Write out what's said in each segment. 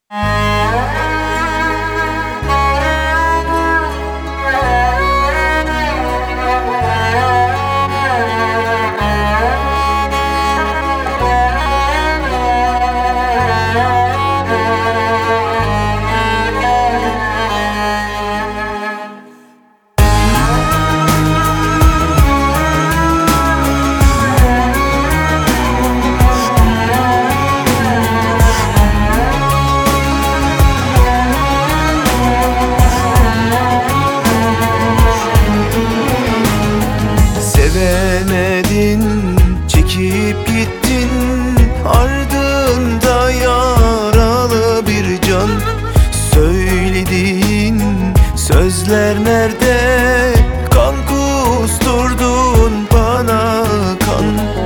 Sevemedin, çekip gittin, ardında yaralı bir can. Söylediğin sözler nerede? Kan kusturdun bana kan.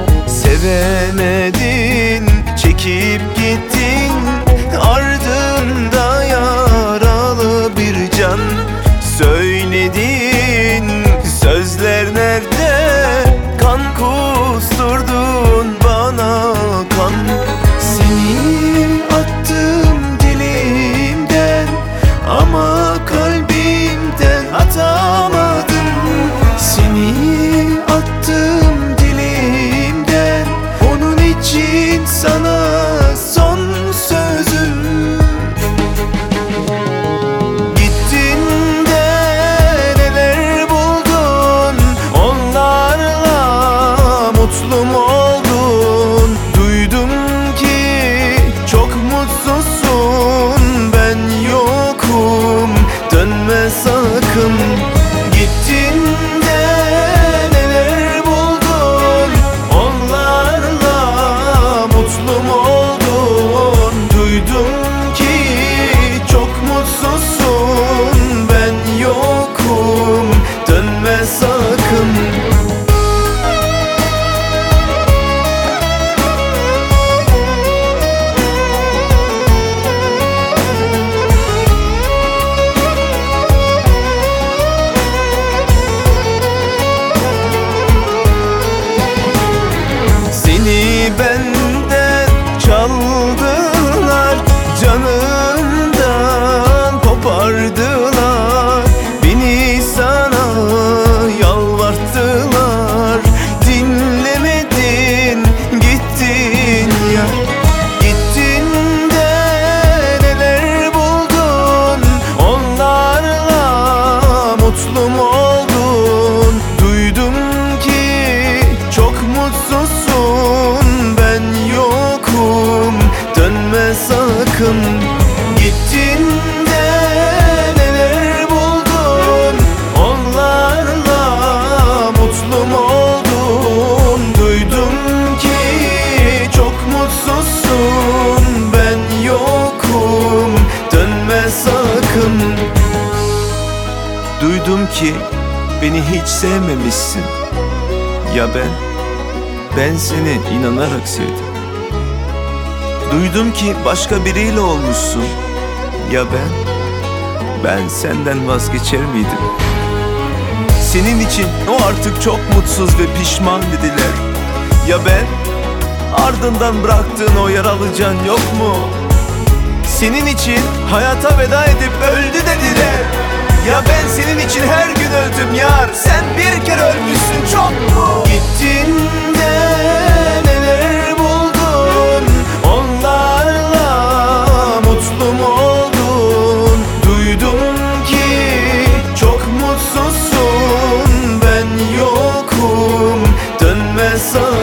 Sevemedin, çekip gittin, ardında yaralı bir can. Söylediğin sözler nerede? Kan kusturdun bana kan. Seni attım dilimden ama kalbimden atamadım. Seni attım dilimden, onun için sana son sözüm. Mutlu mu oldun? Duydum ki çok mutsuzsun. Ben yokum, dönme sakın. Gittin de neler buldun? Onlarla mutlu mu oldun? Duydum ki çok mutsuzsun. Ben yokum, dönme sakın. Benden çaldılar, canımdan kopardılar. Beni sana yalvarttılar, dinlemedin, gittin ya. Gittin de neler buldun? Onlarla mutlu mu oldun? Duydum ki çok mutsuzsun. Ben yokum, dönme sakın. Gittin de neler buldun? Onlarla mutlu mu oldun? Duydum ki çok mutsuzsun. Ben yokum, dönme sakın. Duydum ki beni hiç sevmemişsin. Ya ben seni inanarak sevdim. Duydum ki başka biriyle olmuşsun. Ya ben senden vazgeçer miydim? Senin için o artık çok mutsuz ve pişman dediler. Ya ardından bıraktığın o yaralı can yok mu? Senin için hayata veda edip öldü dediler. Ya ben senin için her gün öldüm yar. Sen bir kere ölmüşsün, çok mu? Gittin de neler buldun? Onlarla mutlu mu oldun? Duydum ki çok mutsuzsun. Ben yokum, dönme sakın.